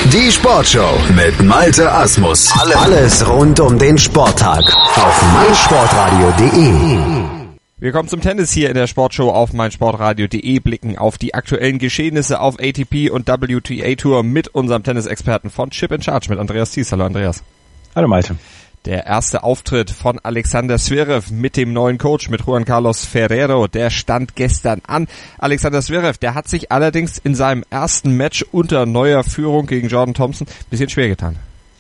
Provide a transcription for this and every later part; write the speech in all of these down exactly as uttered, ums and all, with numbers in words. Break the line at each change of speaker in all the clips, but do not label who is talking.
Die Sportshow mit Malte Asmus. Alles rund um den Sporttag auf meinsportradio punkt de.
Wir kommen zum Tennis hier in der Sportshow auf meinsportradio punkt de, blicken auf die aktuellen Geschehnisse auf A T P und W T A Tour mit unserem Tennisexperten von Chip in Charge, mit Andreas Thies. Hallo Andreas.
Hallo Malte.
Der erste Auftritt von Alexander Zverev mit dem neuen Coach, mit Juan Carlos Ferrero, der stand gestern an. Alexander Zverev, der hat sich allerdings in seinem ersten Match unter neuer Führung gegen Jordan Thompson ein bisschen schwer getan.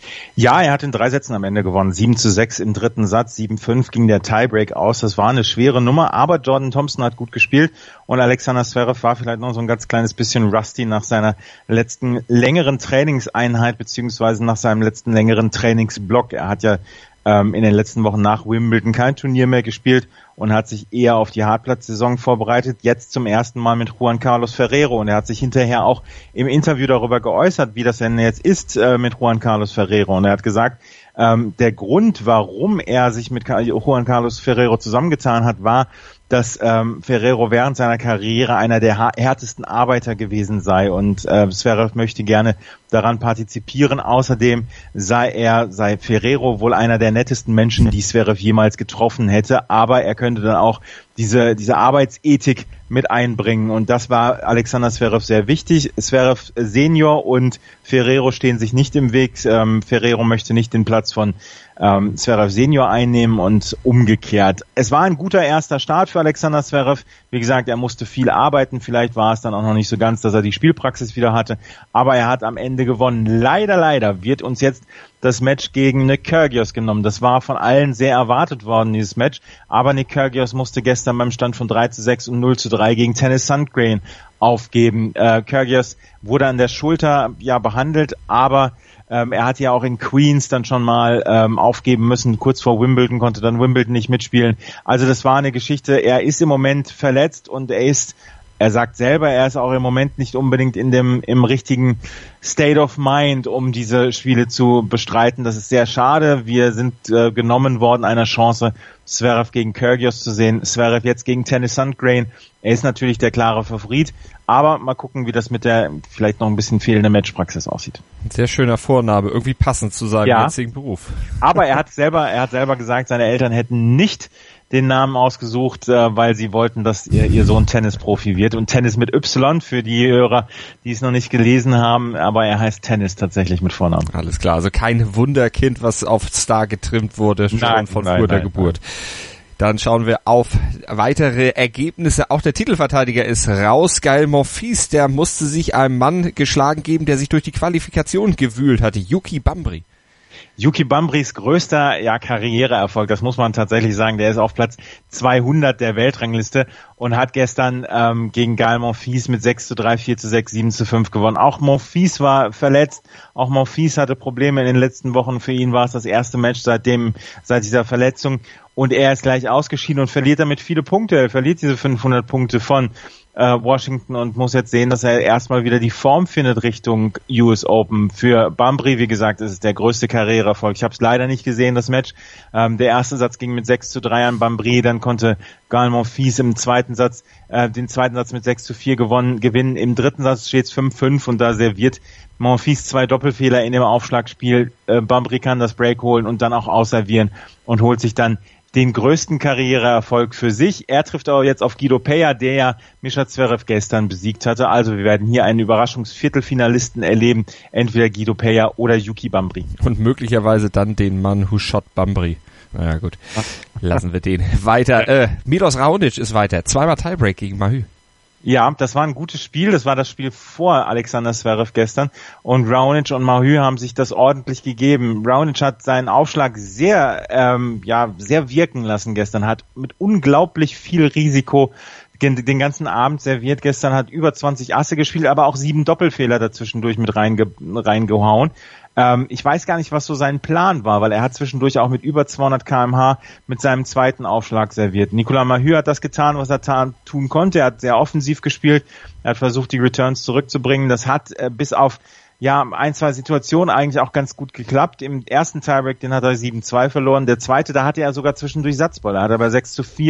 Ja, er hat in drei Sätzen am Ende gewonnen. sieben zu sechs im dritten Satz, sieben fünf ging der Tiebreak aus. Das war eine schwere Nummer, aber Jordan Thompson hat gut gespielt und Alexander Zverev war vielleicht noch so ein ganz kleines bisschen rusty nach seiner letzten längeren Trainingseinheit beziehungsweise nach seinem letzten längeren Trainingsblock. Er hat ja ähm, in den letzten Wochen nach Wimbledon kein Turnier mehr gespielt und hat sich eher auf die Hartplatzsaison vorbereitet, jetzt zum ersten Mal mit Juan Carlos Ferrero. Und er hat sich hinterher auch im Interview darüber geäußert, wie das denn jetzt ist äh, mit Juan Carlos Ferrero. Und er hat gesagt, ähm, der Grund, warum er sich mit Juan Carlos Ferrero zusammengetan hat, war, dass ähm, Ferrero während seiner Karriere einer der härtesten Arbeiter gewesen sei und äh, Zverev möchte gerne daran partizipieren. Außerdem sei er, sei Ferrero wohl einer der nettesten Menschen, die Zverev jemals getroffen hätte, aber er könnte dann auch diese diese Arbeitsethik mit einbringen und das war Alexander Zverev sehr wichtig. Zverev Senior und Ferrero stehen sich nicht im Weg. Ähm, Ferrero möchte nicht den Platz von ähm, Zverev Senior einnehmen und umgekehrt. Es war ein guter erster Start für Alexander Zverev. Wie gesagt, er musste viel arbeiten. Vielleicht war es dann auch noch nicht so ganz, dass er die Spielpraxis wieder hatte, aber er hat am Ende gewonnen. Leider, leider wird uns jetzt das Match gegen Nick Kyrgios genommen. Das war von allen sehr erwartet worden, dieses Match. Aber Nick Kyrgios musste gestern beim Stand von drei zu sechs und null zu drei gegen Tennys Sandgren aufgeben. Äh, Kyrgios wurde an der Schulter ja behandelt, aber ähm, er hat ja auch in Queens dann schon mal ähm, aufgeben müssen. Kurz vor Wimbledon konnte dann Wimbledon nicht mitspielen. Also das war eine Geschichte. Er ist im Moment verletzt und er ist Er sagt selber, er ist auch im Moment nicht unbedingt in dem im richtigen State of Mind, um diese Spiele zu bestreiten. Das ist sehr schade. Wir sind äh, genommen worden einer Chance, Zverev gegen Kyrgios zu sehen. Zverev jetzt gegen Tennys Sandgren. Er ist natürlich der klare Favorit. Aber mal gucken, wie das mit der vielleicht noch ein bisschen fehlenden Matchpraxis aussieht.
Sehr schöner Vorname, irgendwie passend zu seinem
ja.
jetzigen Beruf.
Aber er hat selber, er hat selber gesagt, seine Eltern hätten nicht den Namen ausgesucht, äh, weil sie wollten, dass ihr, ihr Sohn Tennisprofi wird. Und Tennis mit Y für die Hörer, die es noch nicht gelesen haben, aber er heißt Tennis tatsächlich mit Vornamen.
Alles klar, also kein Wunderkind, was auf Star getrimmt wurde, schon
nein,
von
nein,
früher der
nein,
Geburt.
Nein.
Dann schauen wir auf weitere Ergebnisse. Auch der Titelverteidiger ist raus. Gael Monfils, der musste sich einem Mann geschlagen geben, der sich durch die Qualifikation gewühlt hatte. Yuki Bambri.
Yuki Bambris größter ja, Karriereerfolg, das muss man tatsächlich sagen. Der ist auf Platz zweihundert der Weltrangliste und hat gestern ähm, gegen Gael Monfils mit sechs zu drei, vier zu sechs, sieben zu fünf gewonnen. Auch Monfils war verletzt, auch Monfils hatte Probleme in den letzten Wochen. Für ihn war es das erste Match seitdem, seit dieser Verletzung und er ist gleich ausgeschieden und verliert damit viele Punkte. Er verliert diese fünfhundert Punkte von Washington und muss jetzt sehen, dass er erstmal wieder die Form findet Richtung U S Open. Für Bambri, wie gesagt, ist es der größte Karriereerfolg. Ich habe es leider nicht gesehen, das Match. Ähm, der erste Satz ging mit sechs zu drei an Bambri, dann konnte Gael Monfils im zweiten Satz äh, den zweiten Satz mit sechs zu vier gewonnen, gewinnen. Im dritten Satz steht es fünf fünf und da serviert Monfils zwei Doppelfehler in dem Aufschlagspiel. Äh, Bambri kann das Break holen und dann auch ausservieren und holt sich dann den größten Karriereerfolg für sich. Er trifft auch jetzt auf Guido Pella, der ja Mischa Zverev gestern besiegt hatte. Also wir werden hier einen Überraschungsviertelfinalisten erleben, entweder Guido Pella oder Yuki Bambri.
Und möglicherweise dann den Mann Who Shot Bambri. Naja gut, lassen wir den weiter. Äh, Milos Raonic ist weiter. Zweimal Tiebreak gegen Mahü.
Ja, das war ein gutes Spiel. Das war das Spiel vor Alexander Zverev gestern. Und Raonic und Mahü haben sich das ordentlich gegeben. Raonic hat seinen Aufschlag sehr, ähm, ja, sehr wirken lassen gestern. Hat mit unglaublich viel Risiko den, den ganzen Abend serviert. Gestern hat über zwanzig Asse gespielt, aber auch sieben Doppelfehler dazwischendurch mit reinge, reingehauen. Ähm, ich weiß gar nicht, was so sein Plan war, weil er hat zwischendurch auch mit über zweihundert Kilometer pro Stunde mit seinem zweiten Aufschlag serviert. Nicolas Mahü hat das getan, was er ta- tun konnte. Er hat sehr offensiv gespielt. Er hat versucht, die Returns zurückzubringen. Das hat äh, bis auf ja ein, zwei Situationen eigentlich auch ganz gut geklappt. Im ersten Tiebreak, den hat er sieben zwei verloren. Der zweite, da hatte er sogar zwischendurch Satzball. Da hat er bei sechs zu vier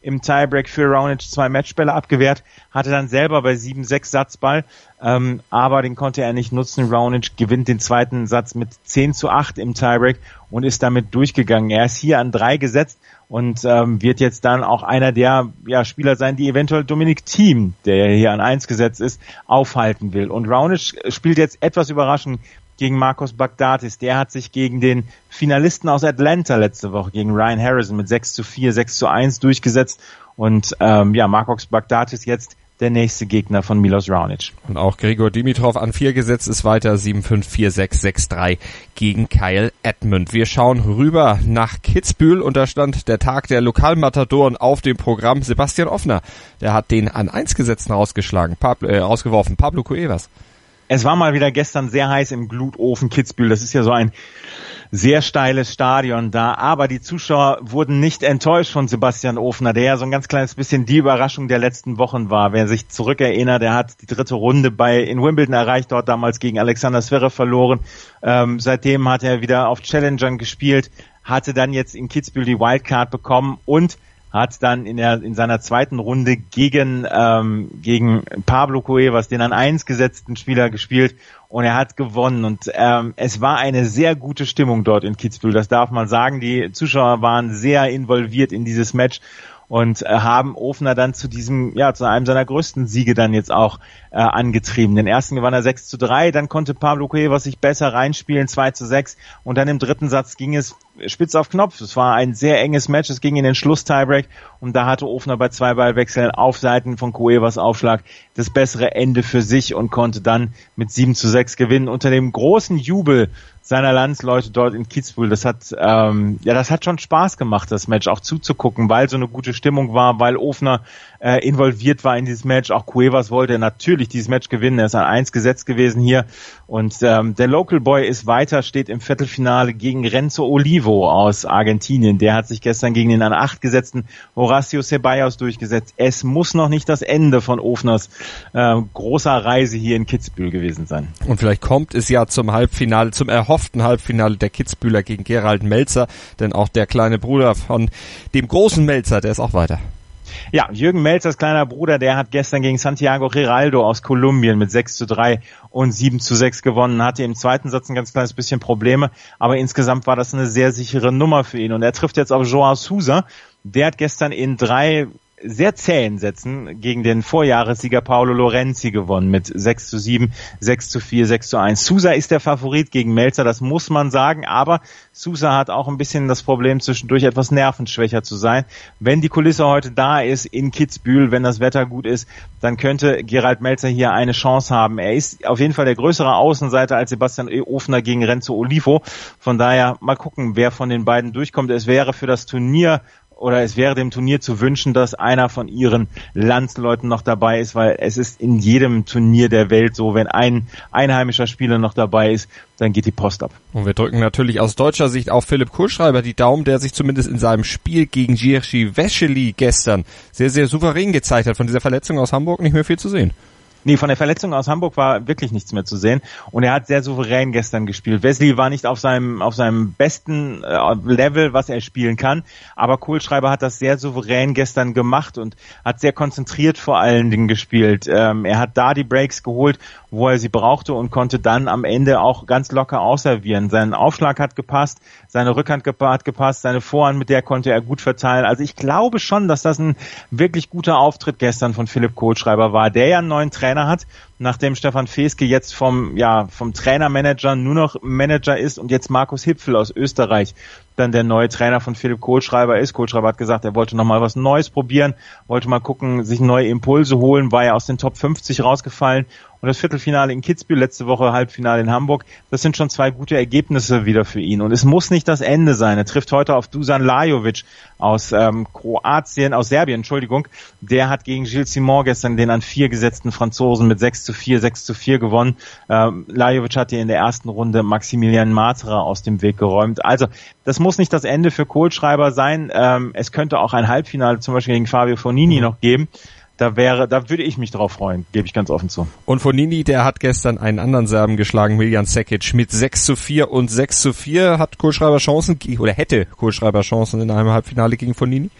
im Tiebreak für Raonic zwei Matchbälle abgewehrt, hatte dann selber bei sieben sechs Satzball, ähm, aber den konnte er nicht nutzen. Raonic gewinnt den zweiten Satz mit zehn zu acht im Tiebreak und ist damit durchgegangen. Er ist hier an drei gesetzt und ähm, wird jetzt dann auch einer der ja, Spieler sein, die eventuell Dominic Thiem, der hier an eins gesetzt ist, aufhalten will. Und Raonic spielt jetzt etwas überraschend gegen Marcos Baghdatis. Der hat sich gegen den Finalisten aus Atlanta letzte Woche, gegen Ryan Harrison, mit sechs zu vier, sechs zu eins durchgesetzt. Und ähm, ja, Marcos Baghdatis jetzt der nächste Gegner von Milos Raonic.
Und auch Grigor Dimitrov an vier gesetzt ist weiter, sieben fünf, vier sechs, sechs drei gegen Kyle Edmund. Wir schauen rüber nach Kitzbühel und da stand der Tag der Lokalmatadoren auf dem Programm. Sebastian Offner, der hat den an eins gesetzten rausgeschlagen, Pablo, äh, rausgeworfen, Pablo Cuevas.
Es war mal wieder gestern sehr heiß im Glutofen Kitzbühel. Das ist ja so ein sehr steiles Stadion da. Aber die Zuschauer wurden nicht enttäuscht von Sebastian Offner, der ja so ein ganz kleines bisschen die Überraschung der letzten Wochen war. Wer sich zurückerinnert, der hat die dritte Runde bei in Wimbledon erreicht, dort damals gegen Alexander Zverev verloren. Ähm, seitdem hat er wieder auf Challengern gespielt, hatte dann jetzt in Kitzbühel die Wildcard bekommen und hat dann in der in seiner zweiten Runde gegen ähm, gegen Pablo Cuevas, den an eins gesetzten Spieler, gespielt und er hat gewonnen und ähm, es war eine sehr gute Stimmung dort in Kitzbühel, das darf man sagen. Die Zuschauer waren sehr involviert in dieses Match und äh, haben Offner dann zu diesem, ja, zu einem seiner größten Siege dann jetzt auch äh, angetrieben. Den ersten gewann er sechs zu drei, dann konnte Pablo Cuevas sich besser reinspielen, zwei zu sechs und dann im dritten Satz ging es spitz auf Knopf. Es war ein sehr enges Match, es ging in den Schluss-Tiebreak und da hatte Offner bei zwei Ballwechseln auf Seiten von Cuevas Aufschlag das bessere Ende für sich und konnte dann mit sieben zu sechs gewinnen unter dem großen Jubel seiner Landsleute dort in Kitzbühel. Das hat ähm, ja, das hat schon Spaß gemacht, das Match auch zuzugucken, weil so eine gute Stimmung war, weil Offner äh, involviert war in dieses Match. Auch Cuevas wollte natürlich dieses Match gewinnen. Er ist an eins gesetzt gewesen hier und ähm, der Local Boy ist weiter, steht im Viertelfinale gegen Renzo Olivo aus Argentinien. Der hat sich gestern gegen den an acht gesetzten Horacio Ceballos durchgesetzt. Es muss noch nicht das Ende von Offners äh, großer Reise hier in Kitzbühel gewesen sein.
Und vielleicht kommt es ja zum Halbfinale, zum erhofften Halbfinale der Kitzbühler gegen Gerald Melzer, denn auch der kleine Bruder von dem großen Melzer, der ist auch weiter.
Ja, Jürgen Melzers kleiner Bruder, der hat gestern gegen Santiago Giraldo aus Kolumbien mit sechs zu drei und sieben zu sechs gewonnen, hatte im zweiten Satz ein ganz kleines bisschen Probleme, aber insgesamt war das eine sehr sichere Nummer für ihn und er trifft jetzt auf Joao Sousa, der hat gestern in drei sehr zähen Sätzen gegen den Vorjahressieger Paolo Lorenzi gewonnen mit sechs zu sieben, sechs zu vier, sechs zu eins. Sousa ist der Favorit gegen Melzer, das muss man sagen, aber Sousa hat auch ein bisschen das Problem, zwischendurch etwas nervenschwächer zu sein. Wenn die Kulisse heute da ist in Kitzbühel, wenn das Wetter gut ist, dann könnte Gerald Melzer hier eine Chance haben. Er ist auf jeden Fall der größere Außenseiter als Sebastian Offner gegen Renzo Olivo. Von daher mal gucken, wer von den beiden durchkommt. Es wäre für das Turnier oder es wäre dem Turnier zu wünschen, dass einer von ihren Landsleuten noch dabei ist, weil es ist in jedem Turnier der Welt so, wenn ein einheimischer Spieler noch dabei ist, dann geht die Post ab.
Und wir drücken natürlich aus deutscher Sicht auf Philipp Kohlschreiber die Daumen, der sich zumindest in seinem Spiel gegen Jiří Veselý gestern sehr, sehr souverän gezeigt hat. Von dieser Verletzung aus Hamburg nicht mehr viel zu sehen.
Nee, von der Verletzung aus Hamburg war wirklich nichts mehr zu sehen und er hat sehr souverän gestern gespielt. Veselý war nicht auf seinem auf seinem besten äh, Level, was er spielen kann, aber Kohlschreiber hat das sehr souverän gestern gemacht und hat sehr konzentriert vor allen Dingen gespielt. Ähm, er hat da die Breaks geholt, wo er sie brauchte und konnte dann am Ende auch ganz locker ausservieren. Sein Aufschlag hat gepasst, seine Rückhand hat gepasst, seine Vorhand, mit der konnte er gut verteilen. Also ich glaube schon, dass das ein wirklich guter Auftritt gestern von Philipp Kohlschreiber war, der ja einen neuen Trainer hat, nachdem Stefan Feske jetzt vom ja vom Trainermanager nur noch Manager ist und jetzt Markus Hipfel aus Österreich dann der neue Trainer von Philipp Kohlschreiber ist. Kohlschreiber hat gesagt, er wollte nochmal was Neues probieren, wollte mal gucken, sich neue Impulse holen, war ja aus den Top fünfzig rausgefallen. Und das Viertelfinale in Kitzbühel, letzte Woche Halbfinale in Hamburg, das sind schon zwei gute Ergebnisse wieder für ihn. Und es muss nicht das Ende sein. Er trifft heute auf Dusan Lajovic aus ähm, Kroatien, aus Serbien, Entschuldigung. Der hat gegen Gilles Simon gestern den an vier gesetzten Franzosen mit sechs zu vier, sechs zu vier gewonnen. Ähm, Lajovic hat hier in der ersten Runde Maximilian Matra aus dem Weg geräumt. Also das muss nicht das Ende für Kohlschreiber sein. Ähm, es könnte auch ein Halbfinale zum Beispiel gegen Fabio Fognini noch geben. Da wäre, da würde ich mich drauf freuen, gebe ich ganz offen zu.
Und Fognini, der hat gestern einen anderen Serben geschlagen, Miljan Sekic, mit sechs zu vier und sechs zu vier. Hat Kohlschreiber Chancen, oder hätte Kohlschreiber Chancen in einem Halbfinale gegen Fognini?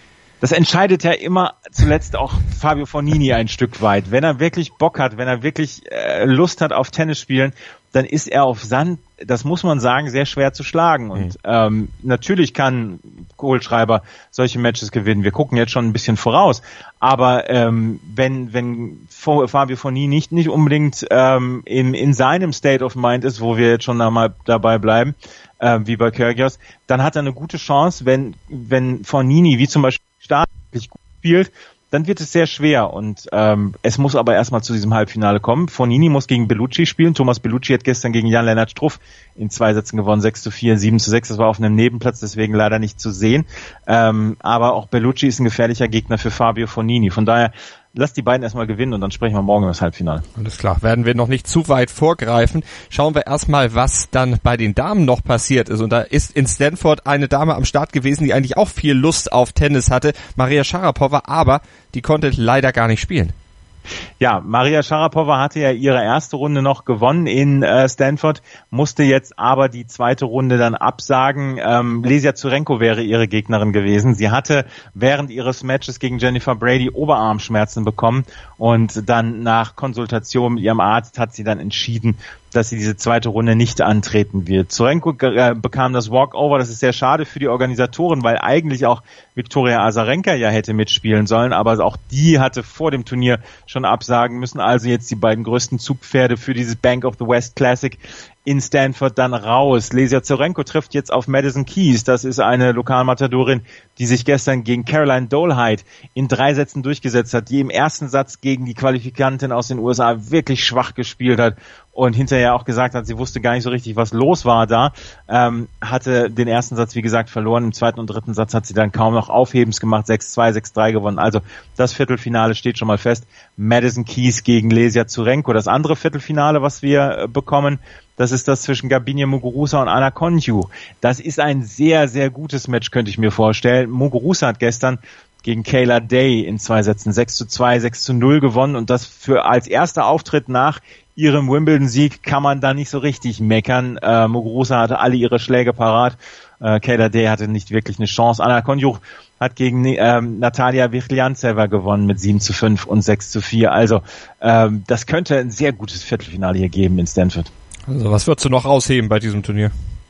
das entscheidet ja immer zuletzt auch Fabio Fognini ein Stück weit. Wenn er wirklich Bock hat, wenn er wirklich äh, Lust hat auf Tennis spielen, dann ist er auf Sand, das muss man sagen, sehr schwer zu schlagen. Und mhm. ähm, natürlich kann Kohlschreiber solche Matches gewinnen. Wir gucken jetzt schon ein bisschen voraus. Aber ähm, wenn wenn Fabio Fognini nicht nicht unbedingt ähm, in, in seinem State of Mind ist, wo wir jetzt schon einmal dabei bleiben, äh, wie bei Kyrgios, dann hat er eine gute Chance, wenn wenn Fognini, wie zum Beispiel startlich gut spielt, dann wird es sehr schwer und ähm, es muss aber erstmal zu diesem Halbfinale kommen. Fognini muss gegen Bellucci spielen. Thomas Bellucci hat gestern gegen Jan-Lennart Struff in zwei Sätzen gewonnen, sechs zu vier, sieben zu sechs. Das war auf einem Nebenplatz, deswegen leider nicht zu sehen. Ähm, aber auch Bellucci ist ein gefährlicher Gegner für Fabio Fognini. Von daher, lass die beiden erstmal gewinnen und dann sprechen wir morgen über das Halbfinale.
Alles klar, werden wir noch nicht zu weit vorgreifen. Schauen wir erstmal, was dann bei den Damen noch passiert ist. Und da ist in Stanford eine Dame am Start gewesen, die eigentlich auch viel Lust auf Tennis hatte, Maria Sharapova, aber die konnte leider gar nicht spielen.
Ja, Maria Sharapova hatte ja ihre erste Runde noch gewonnen in äh, Stanford, musste jetzt aber die zweite Runde dann absagen. Ähm, Lesia Zurenko wäre ihre Gegnerin gewesen. Sie hatte während ihres Matches gegen Jennifer Brady Oberarmschmerzen bekommen und dann nach Konsultation mit ihrem Arzt hat sie dann entschieden, dass sie diese zweite Runde nicht antreten wird. Zurenko äh, bekam das Walkover, das ist sehr schade für die Organisatoren, weil eigentlich auch Viktoria Azarenka ja hätte mitspielen sollen, aber auch die hatte vor dem Turnier schon absagen müssen, also jetzt die beiden größten Zugpferde für dieses Bank of the West Classic in Stanford dann raus. Lesia Zurenko trifft jetzt auf Madison Keys. Das ist eine Lokalmatadorin, die sich gestern gegen Caroline Dolehide in drei Sätzen durchgesetzt hat, die im ersten Satz gegen die Qualifikantin aus den U S A wirklich schwach gespielt hat und hinterher auch gesagt hat, sie wusste gar nicht so richtig, was los war da. Ähm, hatte den ersten Satz, wie gesagt, verloren. Im zweiten und dritten Satz hat sie dann kaum noch Aufhebens gemacht, sechs zwei, sechs drei gewonnen. Also das Viertelfinale steht schon mal fest. Madison Keys gegen Lesia Zurenko. Das andere Viertelfinale, was wir äh, bekommen, das ist das zwischen Gabinia Muguruza und Anna Konjuh. Das ist ein sehr, sehr gutes Match, könnte ich mir vorstellen. Muguruza hat gestern gegen Kayla Day in zwei Sätzen sechs zu zwei, sechs zu null gewonnen und das für als erster Auftritt nach ihrem Wimbledon-Sieg kann man da nicht so richtig meckern. Äh, Muguruza hatte alle ihre Schläge parat. Äh, Kayla Day hatte nicht wirklich eine Chance. Anna Konjuh hat gegen ähm, Natalia Virliantseva gewonnen mit sieben zu fünf und sechs zu vier. Also ähm, das könnte ein sehr gutes Viertelfinale hier geben in Stanford.
Also was würdest du noch rausheben bei diesem Turnier?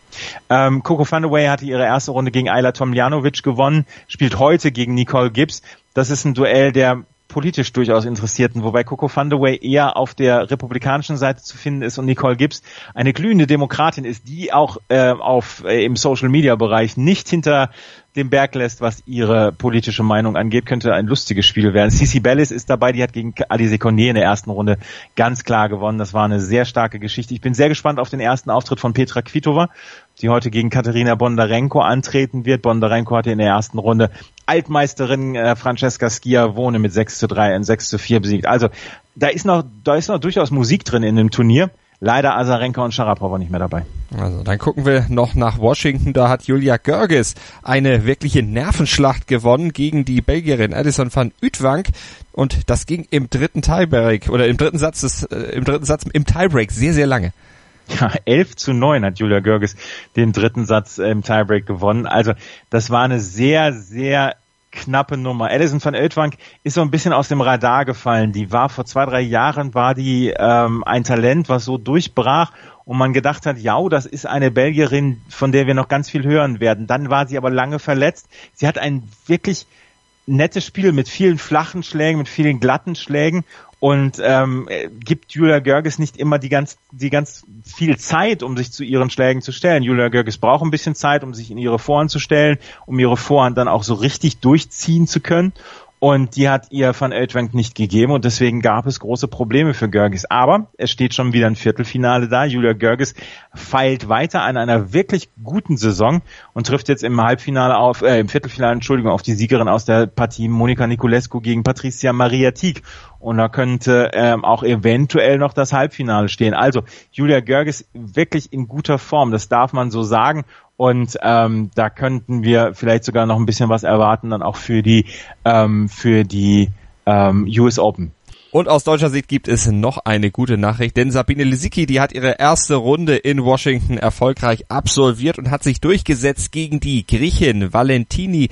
Ähm, Coco Vandeweghe hatte ihre erste Runde gegen Ayla Tomljanovic gewonnen, spielt heute gegen Nicole Gibbs. Das ist ein Duell der politisch durchaus Interessierten, wobei Coco Vandeweghe eher auf der republikanischen Seite zu finden ist und Nicole Gibbs eine glühende Demokratin ist, die auch äh, auf äh, im Social-Media-Bereich nicht hinter dem Berg lässt, was ihre politische Meinung angeht, könnte ein lustiges Spiel werden. Cici Bellis ist dabei, die hat gegen Alizé Cornet in der ersten Runde ganz klar gewonnen. Das war eine sehr starke Geschichte. Ich bin sehr gespannt auf den ersten Auftritt von Petra Kvitova, die heute gegen Katerina Bondarenko antreten wird. Bondarenko hatte in der ersten Runde Altmeisterin äh, Francesca Schiavone mit sechs zu drei und sechs zu vier besiegt. Also da ist noch, da ist noch durchaus Musik drin in dem Turnier. Leider Azarenka und Sharapova nicht mehr dabei.
Also dann gucken wir noch nach Washington. Da hat Julia Görges eine wirkliche Nervenschlacht gewonnen gegen die Belgierin Addison van Uytvanck. Und das ging im dritten Tiebreak oder im dritten Satz des, äh, im dritten Satz im Tiebreak sehr, sehr lange.
Ja, elf zu neun hat Julia Görges den dritten Satz im Tiebreak gewonnen. Also das war eine sehr, sehr knappe Nummer. Addison van Uytvanck ist so ein bisschen aus dem Radar gefallen. Die war vor zwei, drei Jahren, war die ähm, ein Talent, was so durchbrach und man gedacht hat, ja, das ist eine Belgierin, von der wir noch ganz viel hören werden. Dann war sie aber lange verletzt. Sie hat ein wirklich nettes Spiel mit vielen flachen Schlägen, mit vielen glatten Schlägen und ähm, gibt Julia Görges nicht immer die ganz die ganz viel Zeit, um sich zu ihren Schlägen zu stellen. Julia Görges braucht ein bisschen Zeit, um sich in ihre Vorhand zu stellen, um ihre Vorhand dann auch so richtig durchziehen zu können. Und die hat ihr Van Uytvanck nicht gegeben und deswegen gab es große Probleme für Görges. Aber es steht schon wieder ein Viertelfinale da. Julia Görges feilt weiter an einer wirklich guten Saison und trifft jetzt im Halbfinale auf, äh, im Viertelfinale, Entschuldigung, auf die Siegerin aus der Partie Monica Niculescu gegen Patricia Maria Tieg. Und da könnte ähm, auch eventuell noch das Halbfinale stehen. Also Julia Görges wirklich in guter Form, das darf man so sagen. Und ähm, da könnten wir vielleicht sogar noch ein bisschen was erwarten, dann auch für die ähm, für die ähm, U S Open.
Und aus deutscher Sicht gibt es noch eine gute Nachricht, denn Sabine Lisicki, die hat ihre erste Runde in Washington erfolgreich absolviert und hat sich durchgesetzt gegen die Griechin Valentini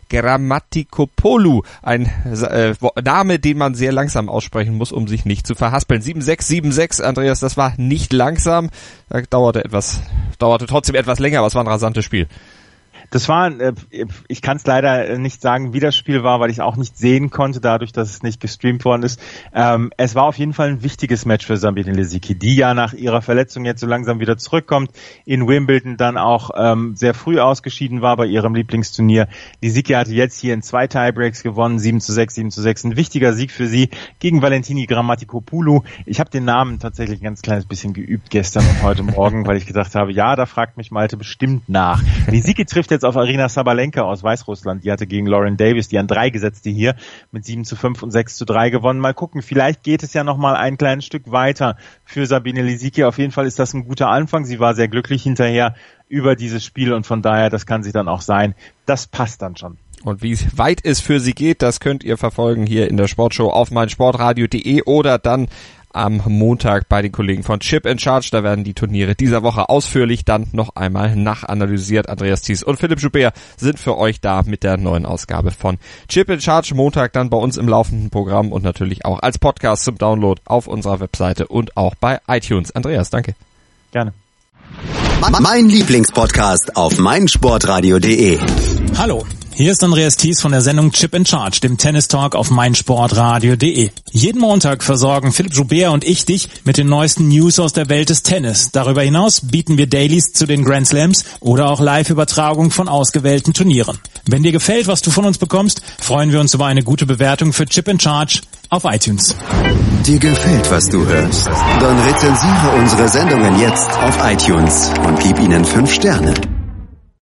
Grammatikopoulou. Ein äh, Name, den man sehr langsam aussprechen muss, um sich nicht zu verhaspeln. sieben sechs sieben sechs, Andreas, das war nicht langsam. Da dauerte etwas, dauerte trotzdem etwas länger, aber es war ein rasantes Spiel.
Das war, ich kann es leider nicht sagen, wie das Spiel war, weil ich es auch nicht sehen konnte, dadurch, dass es nicht gestreamt worden ist. Ähm, es war auf jeden Fall ein wichtiges Match für Sabine Lisicki, die ja nach ihrer Verletzung jetzt so langsam wieder zurückkommt, in Wimbledon dann auch ähm, sehr früh ausgeschieden war bei ihrem Lieblingsturnier. Lisicki hatte jetzt hier in zwei Tiebreaks gewonnen, sieben zu sechs, sieben zu sechs. Ein wichtiger Sieg für sie gegen Valentini Grammatikopoulou. Ich habe den Namen tatsächlich ein ganz kleines bisschen geübt gestern und heute Morgen, weil ich gedacht habe, ja, da fragt mich Malte bestimmt nach. Lisicki trifft jetzt auf Arina Sabalenka aus Weißrussland. Die hatte gegen Lauren Davis, die an drei gesetzte hier, mit sieben zu fünf und sechs zu drei gewonnen. Mal gucken, vielleicht geht es ja noch mal ein kleines Stück weiter für Sabine Lisicki. Auf jeden Fall ist das ein guter Anfang. Sie war sehr glücklich hinterher über dieses Spiel und von daher, das kann sie dann auch sein. Das passt dann schon.
Und wie weit es für sie geht, das könnt ihr verfolgen hier in der Sportshow auf meinsportradio punkt de oder dann am Montag bei den Kollegen von Chip in Charge. Da werden die Turniere dieser Woche ausführlich dann noch einmal nachanalysiert. Andreas Thies und Philipp Joubert sind für euch da mit der neuen Ausgabe von Chip in Charge. Montag dann bei uns im laufenden Programm und natürlich auch als Podcast zum Download auf unserer Webseite und auch bei iTunes. Andreas, danke.
Gerne.
Mein Lieblingspodcast auf meinsportradio punkt de.
Hallo. Hier ist Andreas Thies von der Sendung Chip in Charge, dem Tennis-Talk auf meinsportradio punkt de. Jeden Montag versorgen Philipp Joubert und ich dich mit den neuesten News aus der Welt des Tennis. Darüber hinaus bieten wir Dailies zu den Grand Slams oder auch Live-Übertragung von ausgewählten Turnieren. Wenn dir gefällt, was du von uns bekommst, freuen wir uns über eine gute Bewertung für Chip in Charge auf iTunes.
Dir gefällt, was du hörst? Dann rezensiere unsere Sendungen jetzt auf iTunes und gib ihnen fünf Sterne.